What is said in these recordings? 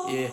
Yeah.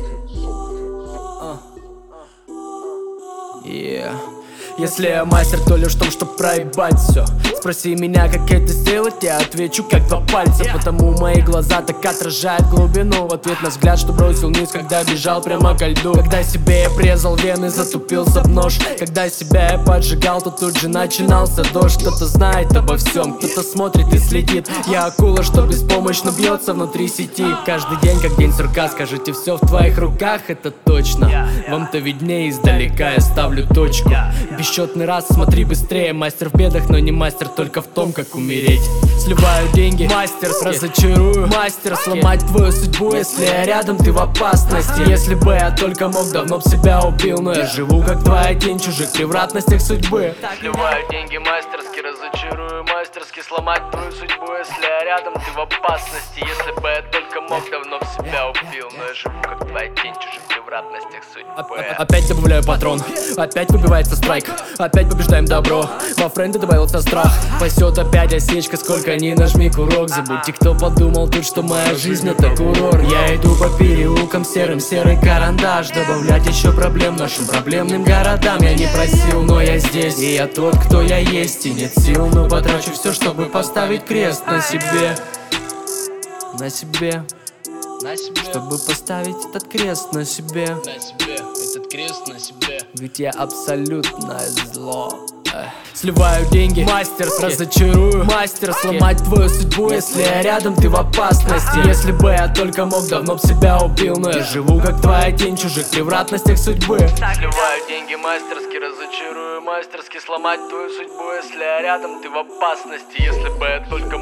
Yeah. Если я мастер, то лишь в том, чтоб проебать все. Спроси меня, как это сделать, я отвечу, как два пальца. Потому мои глаза так отражают глубину. В ответ на взгляд, что бросил вниз, когда бежал прямо ко льду. Когда себе я презал вены, затупился в нож. Когда себя я поджигал, то тут же начинался дождь. Кто-то знает обо всем, кто-то смотрит и следит. Я акула, что беспомощно бьется внутри сети. Каждый день, как день сурка, скажите, все в твоих руках, это точно. Вам-то виднее издалека, я ставлю точку. Бесчетный раз, смотри быстрее. Мастер в бедах, но не мастер только в том, как умереть. Сливаю деньги, мастер, разочарую. Мастер, сломать твою судьбу, если я рядом, ты в опасности. Если бы я только мог, давно б себя убил. Но я живу, как твоя тень, чужих превратностях судьбы. Сливаю деньги, мастерски, разочарую. Мастерски сломать твою судьбу, если я рядом, ты в опасности. Если бы я только мог, давно б себя убил. Но я живу, как твоя тень, чужих превратностях судьбы. Опять добавляю патрон, опять выбивается страйк. Опять побеждаем добро, во френды добавился страх. Пасет опять осечка, сколько ни нажми курок. Забудьте, кто подумал тут, что моя жизнь это курорт. Я иду по переулкам серым, серый карандаш. Добавлять еще проблем нашим проблемным городам. Я не просил, но я здесь, и я тот, кто я есть. И нет сил, но потрачу все, чтобы поставить крест на себе. На себе. Чтобы поставить этот крест на себе. Этот крест на себе. Ведь я абсолютное зло. Сливаю деньги, мастер, разочарую. Мастер, сломать твою судьбу, если я рядом, ты в опасности. Если бы я только мог, давно б себя убил. Но я живу, как твоя тень, чужих превратностях судьбы. Сливаю деньги, мастерски, разочарую. Мастерски сломать твою судьбу, если я рядом, ты в опасности. Если бы я только